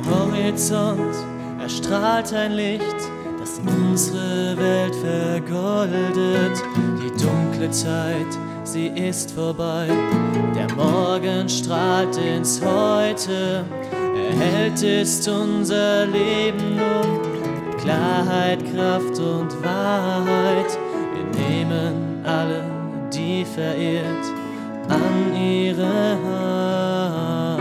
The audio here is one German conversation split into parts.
Horizont erstrahlt ein Licht, das unsere Welt vergoldet. Die dunkle Zeit, sie ist vorbei. Der Morgen strahlt ins Heute. Erhellt ist unser Leben nun. Klarheit, Kraft und Wahrheit. Wir nehmen alle, die verehrt, an ihre Hand.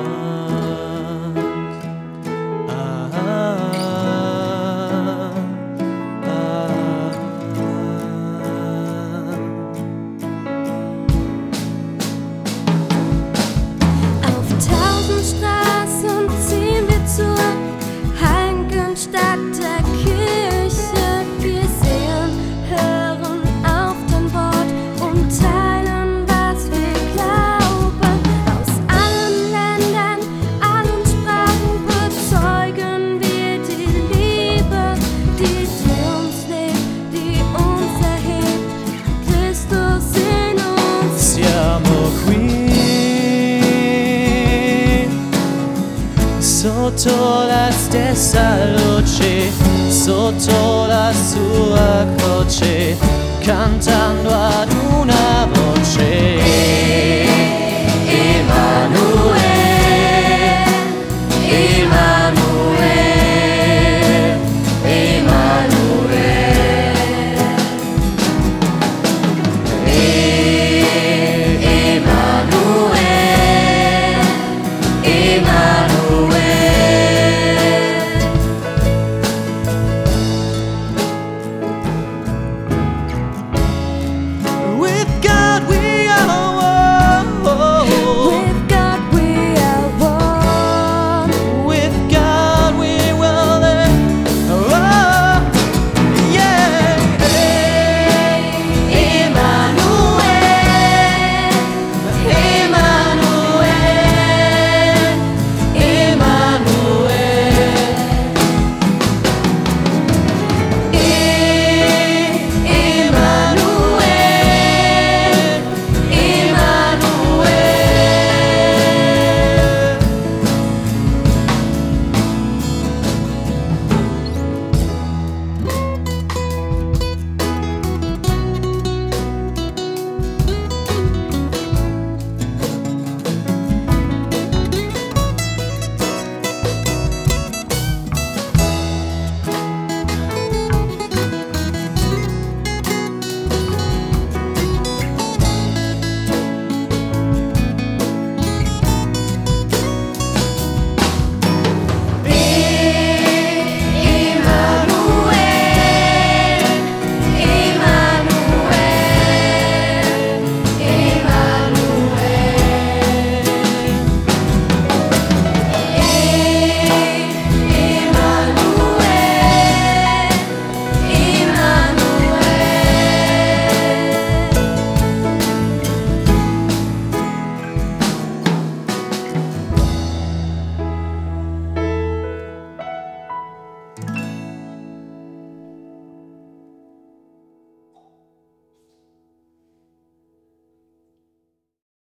Auf 1000 Straßen ziehen wir zur heiligen Stadt der Kirche. Wir sehen, hören auf dein Wort und teilen, was wir glauben. Aus allen Ländern, allen Sprachen bezeugen wir die Liebe, die uns lebt, die uns erhebt. Christus in uns. Siamo qui sotto la stessa luce, sotto la sua croce, cantando ad una voce.